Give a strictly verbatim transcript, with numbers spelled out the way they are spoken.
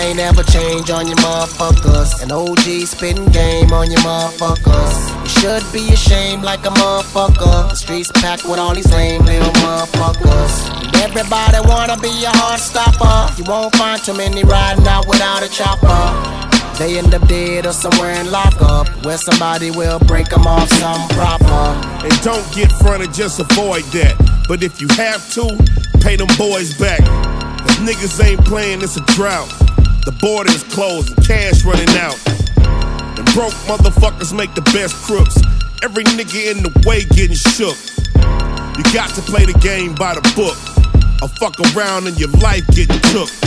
ain't ever change on your motherfuckers. An O G spitting game on your motherfuckers. You should be ashamed like a motherfucker. The streets packed with all these lame little motherfuckers. And everybody wanna be a heart stopper. You won't find too many riding out without a chopper. They end up dead or somewhere in lockup, where somebody will break them off some proper. And don't get fronted, just avoid that. But if you have to, pay them boys back. Cause niggas ain't playing, it's a drought. The border is closed and cash running out. And broke motherfuckers make the best crooks. Every nigga in the way getting shook. You got to play the game by the book, or fuck around and your life getting took.